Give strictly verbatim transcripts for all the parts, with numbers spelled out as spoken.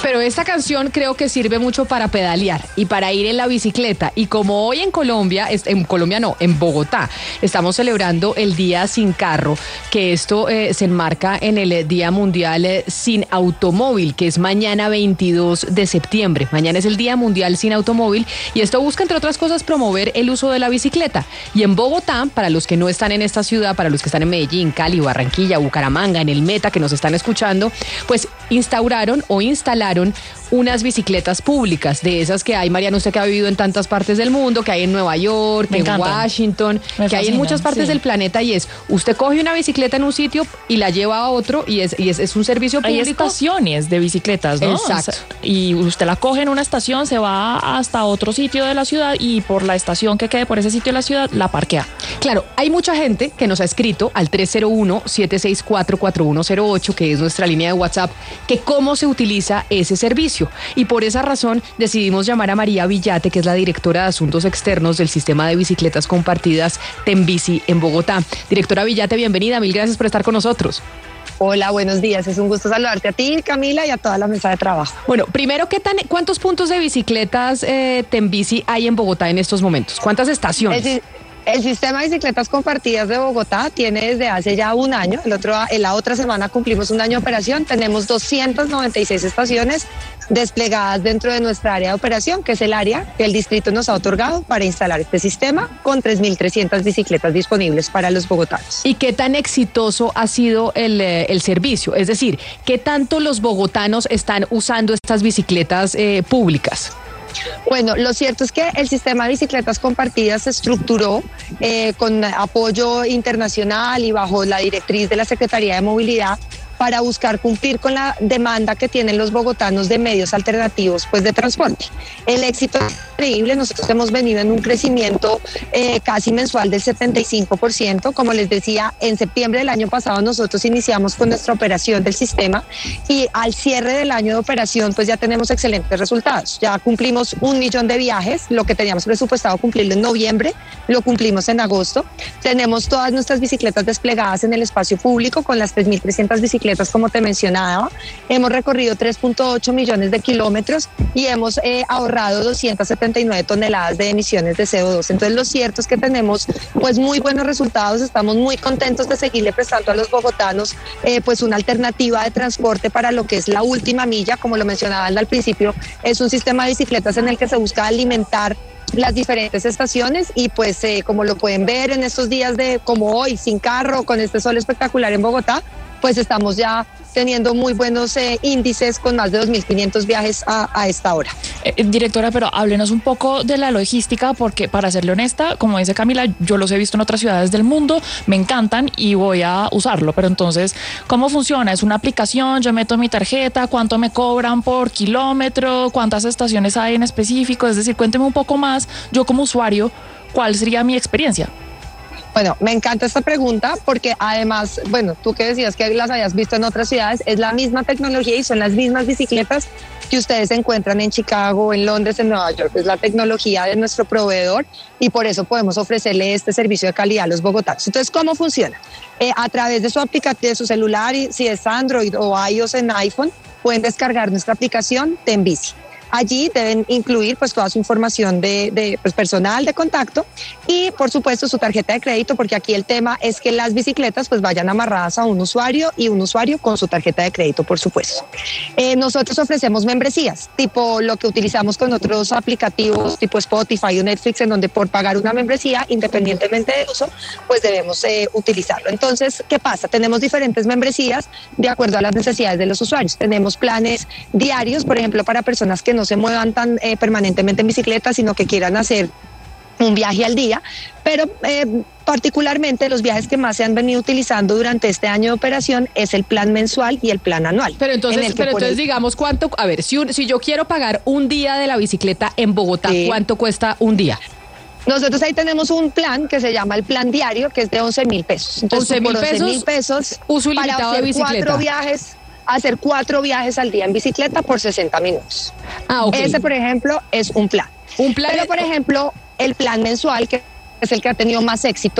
Pero esta canción creo que sirve mucho para pedalear y para ir en la bicicleta. Y como hoy en Colombia, en Colombia no, en Bogotá, estamos celebrando el Día Sin Carro, que esto eh, se enmarca en el Día Mundial eh, Sin Automóvil, que es mañana veintidós de septiembre. Mañana es el Día Mundial Sin Automóvil y esto busca, entre otras cosas, promover el uso de la bicicleta. Y en Bogotá, para los que no están en esta ciudad, para los que están en Medellín, Cali, Barranquilla, Bucaramanga, en el Meta, que nos están escuchando, pues instauraron o instalaron unas bicicletas públicas, de esas que hay, Mariana, usted que ha vivido en tantas partes del mundo, que hay en Nueva York, Me en encantan. Washington, Me que fascinan, hay en muchas partes sí. del planeta, y es, usted coge una bicicleta en un sitio y la lleva a otro, y es, y es, es un servicio Hay público. estaciones de bicicletas, ¿no? Exacto. O sea, y usted la coge en una estación, se va hasta otro sitio de la ciudad y por la estación que quede por ese sitio de la ciudad, la parquea. Claro, hay mucha gente que nos ha escrito al tres cero uno, siete seis cuatro, cuatro uno cero ocho, que es nuestra línea de WhatsApp, que cómo se utiliza ese servicio. Y por esa razón decidimos llamar a María Villate, que es la directora de Asuntos Externos del Sistema de Bicicletas Compartidas Tembici en Bogotá. Directora Villate, bienvenida, mil gracias por estar con nosotros. Hola, buenos días. Es un gusto saludarte a ti, Camila, y a toda la mesa de trabajo. Bueno, primero, ¿qué tan, ¿cuántos puntos de bicicletas eh, Tembici hay en Bogotá en estos momentos? ¿Cuántas estaciones? El, el sistema de bicicletas compartidas de Bogotá tiene desde hace ya un año. El otro, en la otra semana cumplimos un año de operación. Tenemos doscientas noventa y seis estaciones desplegadas dentro de nuestra área de operación, que es el área que el distrito nos ha otorgado para instalar este sistema, con tres mil trescientas bicicletas disponibles para los bogotanos. ¿Y qué tan exitoso ha sido el, eh, el servicio? Es decir, ¿qué tanto los bogotanos están usando estas bicicletas eh, públicas? Bueno, lo cierto es que el sistema de bicicletas compartidas se estructuró eh, con apoyo internacional y bajo la directriz de la Secretaría de Movilidad para buscar cumplir con la demanda que tienen los bogotanos de medios alternativos, pues, de transporte. El éxito es increíble. Nosotros hemos venido en un crecimiento eh, casi mensual del setenta y cinco por ciento. Como les decía, en septiembre del año pasado nosotros iniciamos con nuestra operación del sistema y al cierre del año de operación pues ya tenemos excelentes resultados. Ya cumplimos un millón de viajes, lo que teníamos presupuestado cumplirlo en noviembre, lo cumplimos en agosto. Tenemos todas nuestras bicicletas desplegadas en el espacio público con las tres mil trescientas bicicletas, como te mencionaba. Hemos recorrido tres punto ocho millones de kilómetros y hemos eh, ahorrado doscientas setenta y nueve toneladas de emisiones de C O dos. Entonces, lo cierto es que tenemos pues muy buenos resultados. Estamos muy contentos de seguirle prestando a los bogotanos eh, pues una alternativa de transporte para lo que es la última milla. Como lo mencionaba al principio, es un sistema de bicicletas en el que se busca alimentar las diferentes estaciones y pues eh, como lo pueden ver en estos días de como hoy, sin carro, con este sol espectacular en Bogotá, pues estamos ya teniendo muy buenos eh, índices con más de dos mil quinientos viajes a, a esta hora. Eh, directora, pero háblenos un poco de la logística, porque para serle honesta, como dice Camila, yo los he visto en otras ciudades del mundo, me encantan y voy a usarlo, pero entonces, ¿cómo funciona? ¿Es una aplicación? Yo meto mi tarjeta, ¿cuánto me cobran por kilómetro? ¿Cuántas estaciones hay en específico? Es decir, cuénteme un poco más, yo como usuario, ¿cuál sería mi experiencia? Bueno, me encanta esta pregunta porque además, bueno, tú que decías que las hayas visto en otras ciudades, es la misma tecnología y son las mismas bicicletas que ustedes encuentran en Chicago, en Londres, en Nueva York. Es la tecnología de nuestro proveedor y por eso podemos ofrecerle este servicio de calidad a los bogotanos. Entonces, ¿cómo funciona? Eh, a través de su aplicación, de su celular, y si es Android o iOS en iPhone, pueden descargar nuestra aplicación Tembici. Allí deben incluir pues toda su información de, de pues, personal, de contacto y por supuesto su tarjeta de crédito, porque aquí el tema es que las bicicletas pues vayan amarradas a un usuario y un usuario con su tarjeta de crédito, por supuesto. Eh, nosotros ofrecemos membresías, tipo lo que utilizamos con otros aplicativos tipo Spotify o Netflix, en donde por pagar una membresía, independientemente del uso, pues debemos eh, utilizarlo. Entonces, ¿qué pasa? Tenemos diferentes membresías de acuerdo a las necesidades de los usuarios. Tenemos planes diarios, por ejemplo, para personas que no se muevan tan eh, permanentemente en bicicleta, sino que quieran hacer un viaje al día, pero eh, particularmente los viajes que más se han venido utilizando durante este año de operación es el plan mensual y el plan anual. Pero entonces, pero entonces el... digamos, ¿cuánto? A ver, si, un, si yo quiero pagar un día de la bicicleta en Bogotá, sí. ¿Cuánto cuesta un día? Nosotros ahí tenemos un plan que se llama el plan diario, que es de once mil pesos. Entonces, once mil pesos, mil pesos uso ilimitado para hacer de bicicleta. Cuatro viajes. hacer cuatro viajes al día en bicicleta por sesenta minutos. Ah, ok. Ese, por ejemplo, es un plan. Un plan. Pero, por ejemplo, el plan mensual, que es el que ha tenido más éxito,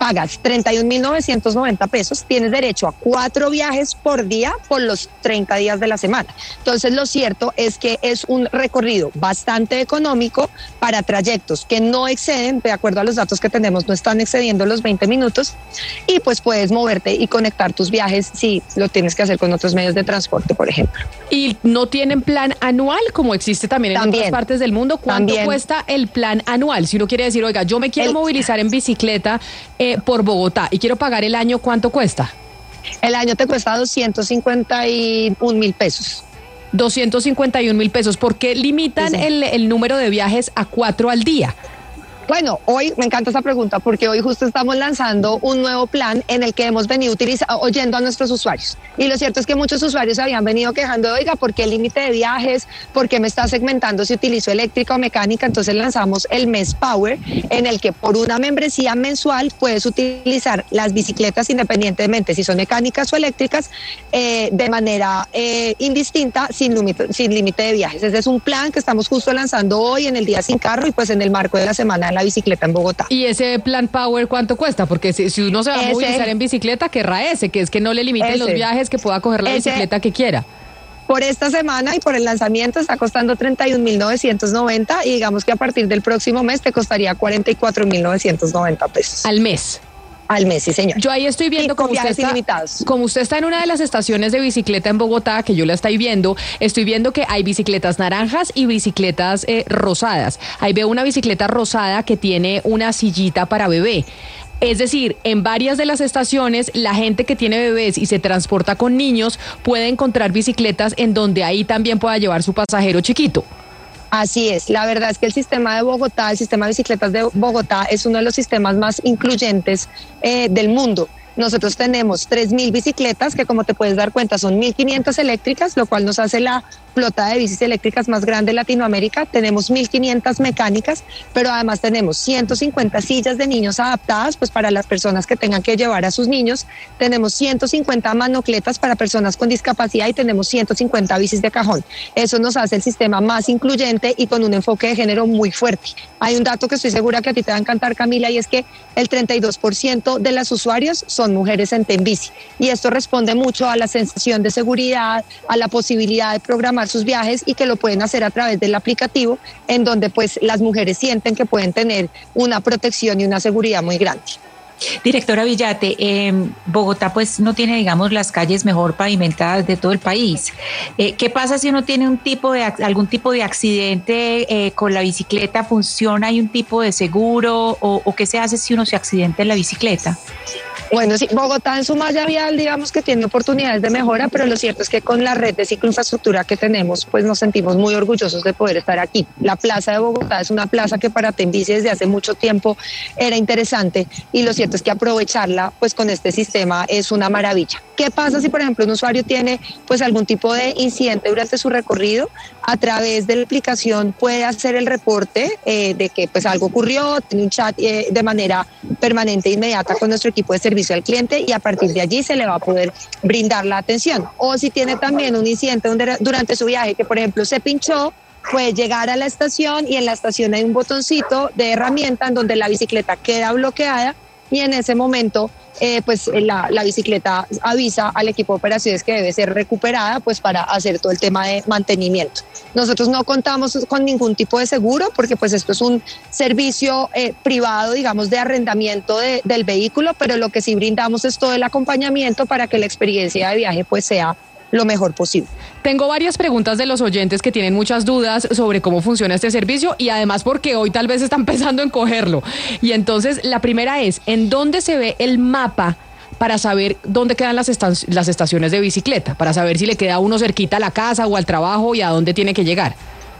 pagas treinta y un mil novecientos noventa pesos, tienes derecho a cuatro viajes por día por los treinta días de la semana. Entonces, lo cierto es que es un recorrido bastante económico para trayectos que no exceden, de acuerdo a los datos que tenemos, no están excediendo los veinte minutos, y pues puedes moverte y conectar tus viajes si lo tienes que hacer con otros medios de transporte, por ejemplo. ¿Y no tienen plan anual como existe también en También, otras partes del mundo? ¿Cuánto también. cuesta el plan anual? Si uno quiere decir, oiga, yo me quiero El- movilizar en bicicleta eh, por Bogotá y quiero pagar el año, ¿cuánto cuesta? El año te cuesta doscientos cincuenta y un mil pesos. doscientos cincuenta y un mil pesos. ¿Por qué limitan Sí, sí. el, el número de viajes a cuatro al día? Bueno, hoy me encanta esa pregunta porque hoy justo estamos lanzando un nuevo plan en el que hemos venido utiliza- oyendo a nuestros usuarios. Y lo cierto es que muchos usuarios habían venido quejando de, oiga, ¿por qué el límite de viajes? ¿Por qué me está segmentando si utilizo eléctrica o mecánica? Entonces lanzamos el Mes Power, en el que por una membresía mensual puedes utilizar las bicicletas independientemente si son mecánicas o eléctricas eh, de manera eh, indistinta, sin límite sin límite de viajes. Ese es un plan que estamos justo lanzando hoy en el Día Sin Carro y pues en el marco de la Semana de la Bicicleta en Bogotá. ¿Y ese plan Power cuánto cuesta? Porque si, si uno se va a Ese- movilizar en bicicleta, querrá ese, que es que no le limiten Ese. los viajes, que pueda coger la Ese. bicicleta que quiera. Por esta semana y por el lanzamiento está costando treinta y un mil novecientos noventa y digamos que a partir del próximo mes te costaría cuarenta y cuatro mil novecientos noventa pesos Al mes. al mes, sí señor. Yo ahí estoy viendo Y con como usted, viajes está, ilimitados. como usted está en una de las estaciones de bicicleta en Bogotá, que yo la estoy viendo, estoy viendo que hay bicicletas naranjas y bicicletas eh, rosadas. Ahí veo una bicicleta rosada que tiene una sillita para bebé. Es decir, en varias de las estaciones, la gente que tiene bebés y se transporta con niños puede encontrar bicicletas en donde ahí también pueda llevar su pasajero chiquito. Así es, la verdad es que el sistema de Bogotá, el sistema de bicicletas de Bogotá es uno de los sistemas más incluyentes eh, del mundo. Nosotros tenemos tres mil bicicletas que, como te puedes dar cuenta, son mil quinientas eléctricas, lo cual nos hace la flota de bicis eléctricas más grande de Latinoamérica. Tenemos mil quinientas mecánicas, pero además tenemos ciento cincuenta sillas de niños adaptadas pues para las personas que tengan que llevar a sus niños. Tenemos ciento cincuenta manocletas para personas con discapacidad y tenemos ciento cincuenta bicis de cajón. Eso nos hace el sistema más incluyente y con un enfoque de género muy fuerte. Hay un dato que estoy segura que a ti te va a encantar, Camila, y es que el treinta y dos por ciento de las usuarios son mujeres en Tenbici. Y esto responde mucho a la sensación de seguridad, a la posibilidad de programar sus viajes y que lo pueden hacer a través del aplicativo, en donde pues las mujeres sienten que pueden tener una protección y una seguridad muy grande. Directora Villate, eh, Bogotá pues no tiene, digamos, las calles mejor pavimentadas de todo el país. Eh, ¿Qué pasa si uno tiene un tipo de algún tipo de accidente eh, con la bicicleta? ¿Funciona? ¿Hay un tipo de seguro? ¿O, o qué se hace si uno se accidenta en la bicicleta? Bueno, sí, Bogotá en su malla vial, digamos que tiene oportunidades de mejora, pero lo cierto es que con la red de cicloinfraestructura que tenemos, pues nos sentimos muy orgullosos de poder estar aquí. La Plaza de Bogotá es una plaza que para Tenbici desde hace mucho tiempo era interesante y lo cierto es que aprovecharla, pues con este sistema es una maravilla. ¿Qué pasa si, por ejemplo, un usuario tiene pues algún tipo de incidente durante su recorrido? A través de la aplicación puede hacer el reporte eh, de que pues algo ocurrió, tiene un chat eh, de manera permanente e inmediata con nuestro equipo de servicio al cliente y a partir de allí se le va a poder brindar la atención. O si tiene también un incidente durante su viaje que, por ejemplo, se pinchó, puede llegar a la estación y en la estación hay un botoncito de herramienta en donde la bicicleta queda bloqueada y en ese momento eh, pues la, la bicicleta avisa al equipo de operaciones que debe ser recuperada pues para hacer todo el tema de mantenimiento. Nosotros no contamos con ningún tipo de seguro porque pues esto es un servicio eh, privado, digamos, de arrendamiento de, del vehículo, pero lo que sí brindamos es todo el acompañamiento para que la experiencia de viaje pues sea lo mejor posible. Tengo varias preguntas de los oyentes que tienen muchas dudas sobre cómo funciona este servicio y además porque hoy tal vez están pensando en cogerlo. Y entonces la primera es, ¿en dónde se ve el mapa para saber dónde quedan las, estac- las estaciones de bicicleta? Para saber si le queda a uno cerquita a la casa o al trabajo y a dónde tiene que llegar.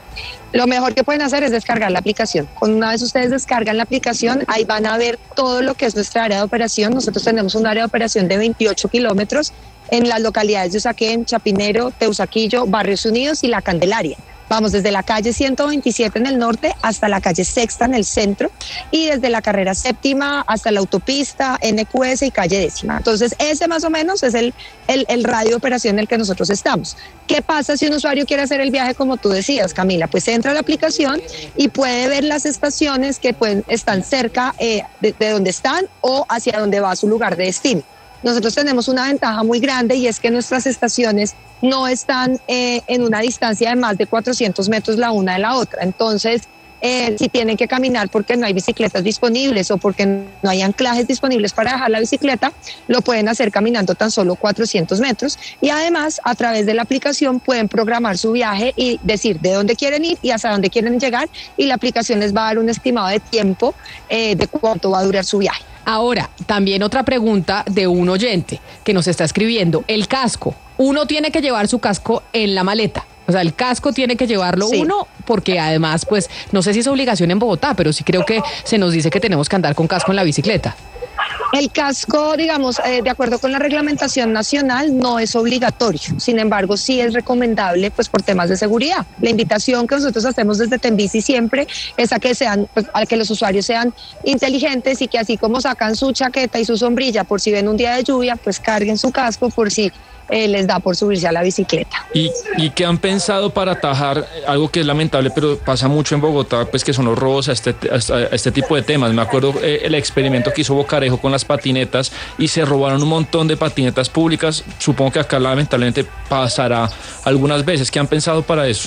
Lo mejor que pueden hacer es descargar la aplicación. Con una vez ustedes descargan la aplicación, ahí van a ver todo lo que es nuestra área de operación. Nosotros tenemos un área de operación de veintiocho kilómetros en las localidades de Usaquén, Chapinero, Teusaquillo, Barrios Unidos y La Candelaria. Vamos desde la calle ciento veintisiete en el norte hasta la calle Sexta en el centro y desde la carrera séptima hasta la autopista, N Q S y calle décima. Entonces ese más o menos es el, el, el radio de operación en el que nosotros estamos. ¿Qué pasa si un usuario quiere hacer el viaje como tú decías, Camila? Pues entra a la aplicación y puede ver las estaciones que pueden, están cerca eh, de, de donde están o hacia donde va su lugar de destino. Nosotros tenemos una ventaja muy grande y es que nuestras estaciones no están eh, en una distancia de más de cuatrocientos metros la una de la otra. Entonces, eh, si tienen que caminar porque no hay bicicletas disponibles o porque no hay anclajes disponibles para dejar la bicicleta, lo pueden hacer caminando tan solo cuatrocientos metros. Y además, a través de la aplicación pueden programar su viaje y decir de dónde quieren ir y hasta dónde quieren llegar. Y la aplicación les va a dar un estimado de tiempo eh, de cuánto va a durar su viaje. Ahora, también otra pregunta de un oyente que nos está escribiendo. El casco, uno tiene que llevar su casco en la maleta. O sea, el casco tiene que llevarlo sí. uno, porque además, pues, no sé si es obligación en Bogotá, pero sí creo que se nos dice que tenemos que andar con casco en la bicicleta. El casco, digamos, eh, de acuerdo con la reglamentación nacional, no es obligatorio. Sin embargo, sí es recomendable, pues, por temas de seguridad. La invitación que nosotros hacemos desde Tembici siempre es a que sean, pues, a que los usuarios sean inteligentes y que así como sacan su chaqueta y su sombrilla por si ven un día de lluvia, pues carguen su casco por si eh, les da por subirse a la bicicleta. ¿Y, y qué han pensado para atajar algo que es lamentable, pero pasa mucho en Bogotá, pues que son los robos a este, a este tipo de temas? Me acuerdo eh, el experimento que hizo Bocarejo con las patinetas y se robaron un montón de patinetas públicas. Supongo que acá lamentablemente pasará algunas veces. ¿Qué han pensado para eso?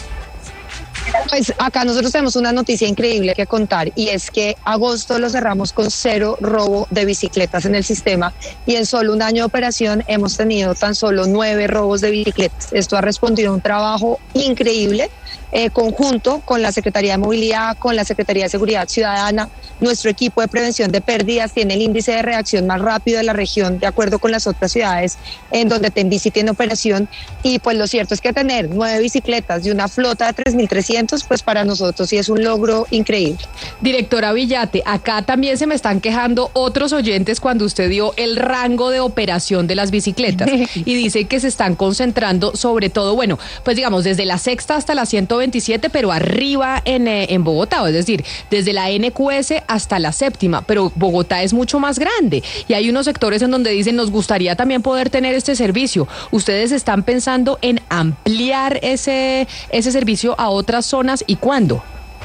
Pues acá nosotros tenemos una noticia increíble que contar y es que agosto lo cerramos con cero robo de bicicletas en el sistema y en solo un año de operación hemos tenido tan solo nueve robos de bicicletas. Esto ha respondido a un trabajo increíble eh, conjunto con la Secretaría de Movilidad, con la Secretaría de Seguridad Ciudadana. Nuestro equipo de prevención de pérdidas tiene el índice de reacción más rápido de la región, de acuerdo con las otras ciudades en donde Tembici tiene operación. Y pues lo cierto es que tener nueve bicicletas y una flota de tres mil trescientos, pues para nosotros sí es un logro increíble. Directora Villate, acá también se me están quejando otros oyentes cuando usted dio el rango de operación de las bicicletas y dice que se están concentrando sobre todo, bueno, pues digamos desde la Sexta hasta la ciento veintisiete, pero arriba en, eh, en Bogotá, es decir, desde la N Q S hasta la Séptima, pero Bogotá es mucho más grande y hay unos sectores en donde dicen nos gustaría también poder tener este servicio. ¿Ustedes están pensando en ampliar ese, ese servicio a otras zonas y cuándo?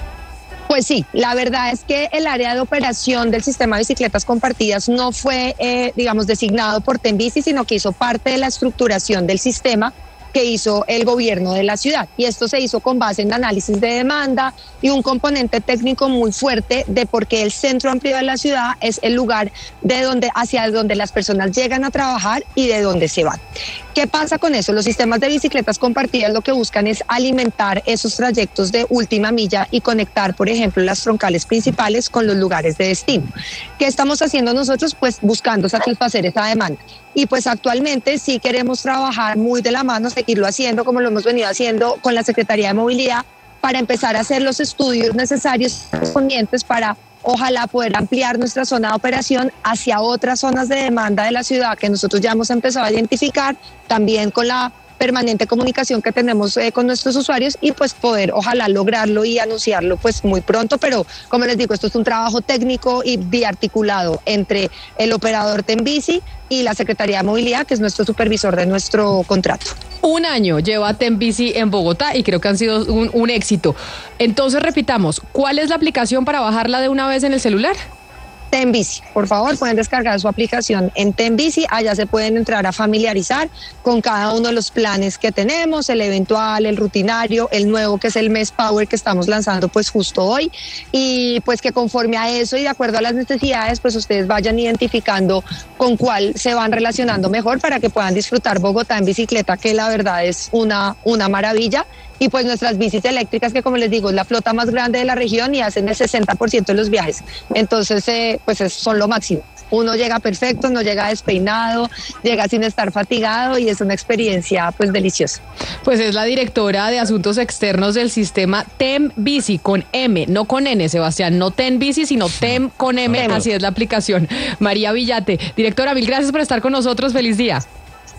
Pues sí, la verdad es que el área de operación del sistema de bicicletas compartidas no fue, eh, digamos, designado por Tembici, sino que hizo parte de la estructuración del sistema que hizo el gobierno de la ciudad. Y esto se hizo con base en análisis de demanda y un componente técnico muy fuerte de por qué el centro amplio de la ciudad es el lugar de donde, hacia donde las personas llegan a trabajar y de donde se van. ¿Qué pasa con eso? Los sistemas de bicicletas compartidas lo que buscan es alimentar esos trayectos de última milla y conectar, por ejemplo, las troncales principales con los lugares de destino. ¿Qué estamos haciendo nosotros? Pues buscando satisfacer esa demanda. Y pues actualmente sí queremos trabajar muy de la mano, seguirlo haciendo como lo hemos venido haciendo con la Secretaría de Movilidad para empezar a hacer los estudios necesarios correspondientes para ojalá poder ampliar nuestra zona de operación hacia otras zonas de demanda de la ciudad que nosotros ya hemos empezado a identificar, también con la permanente comunicación que tenemos eh, con nuestros usuarios y pues poder ojalá lograrlo y anunciarlo pues muy pronto, pero como les digo, esto es un trabajo técnico y biarticulado entre el operador Tembici y la Secretaría de Movilidad, que es nuestro supervisor de nuestro contrato. Un año lleva Tembici en Bogotá y creo que han sido un, un éxito. Entonces repitamos, ¿cuál es la aplicación para bajarla de una vez en el celular? Tembici, por favor, pueden descargar su aplicación en Tembici, allá se pueden entrar a familiarizar con cada uno de los planes que tenemos, el eventual, el rutinario, el nuevo que es el Mes Power que estamos lanzando pues justo hoy y pues que conforme a eso y de acuerdo a las necesidades pues ustedes vayan identificando con cuál se van relacionando mejor para que puedan disfrutar Bogotá en bicicleta, que la verdad es una, una maravilla. Y pues nuestras bicis eléctricas, que como les digo, es la flota más grande de la región y hacen el sesenta por ciento de los viajes. Entonces, eh, pues es, son lo máximo. Uno llega perfecto, no llega despeinado, llega sin estar fatigado y es una experiencia pues deliciosa. Pues es la directora de Asuntos Externos del sistema Tembici, con M, no con N, Sebastián, no Tembici, sino Tem con M, así es la aplicación. María Villate, directora, mil gracias por estar con nosotros, feliz día.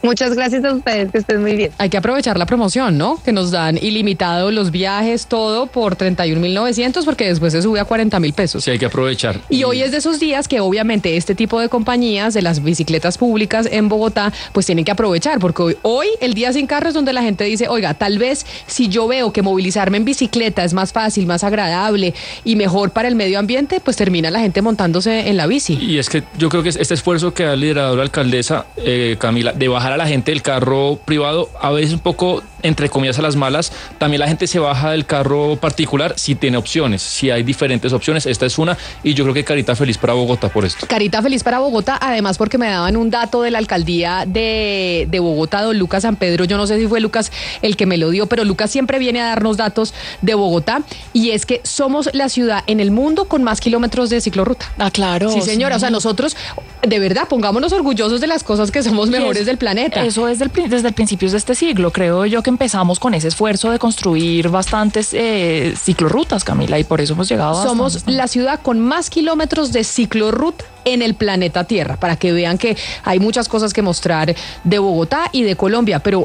Muchas gracias a ustedes, que estén muy bien. Hay que aprovechar la promoción, ¿no? Que nos dan ilimitado los viajes, todo por treinta y un mil novecientos, porque después se sube a cuarenta mil pesos. Sí, hay que aprovechar. Y, y hoy es de esos días que obviamente este tipo de compañías de las bicicletas públicas en Bogotá pues tienen que aprovechar, porque hoy, hoy el día sin carro es donde la gente dice, oiga, tal vez si yo veo que movilizarme en bicicleta es más fácil, más agradable y mejor para el medio ambiente, pues termina la gente montándose en la bici. Y es que yo creo que este esfuerzo que ha liderado la alcaldesa, eh, Camila, de bajar a la gente del carro privado, a veces un poco, entre comillas, a las malas, también la gente se baja del carro particular si tiene opciones, si hay diferentes opciones, esta es una, y yo creo que carita feliz para Bogotá por esto. Carita feliz para Bogotá, además porque me daban un dato de la alcaldía de, de Bogotá, don Lucas San Pedro, yo no sé si fue Lucas el que me lo dio, pero Lucas siempre viene a darnos datos de Bogotá, y es que somos la ciudad en el mundo con más kilómetros de ciclorruta. Ah, claro. Sí, señora, sí. O sea, nosotros, de verdad, pongámonos orgullosos de las cosas que somos mejores es, del planeta. Eso es del, desde el principios de este siglo, creo yo que empezamos con ese esfuerzo de construir bastantes eh, ciclorrutas, Camila, y por eso hemos llegado a... Somos bastante. La ciudad con más kilómetros de ciclorruta en el planeta Tierra, para que vean que hay muchas cosas que mostrar de Bogotá y de Colombia, pero